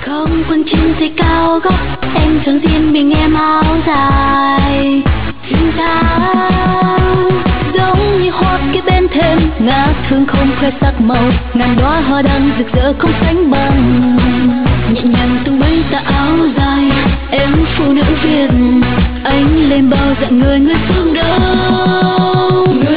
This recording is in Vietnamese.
Không quân chim xây cao góc, em thường xin mình em áo dài. Tình ta giống như hoa kia bên thềm, ngát hương không khoe sắc màu, ngàn đóa hoa đăng rực rỡ không sánh bằng. Nhẹ nhàng tung bay tà áo dài, em phụ nữ Việt, anh lên bao dặn người người phương đâu.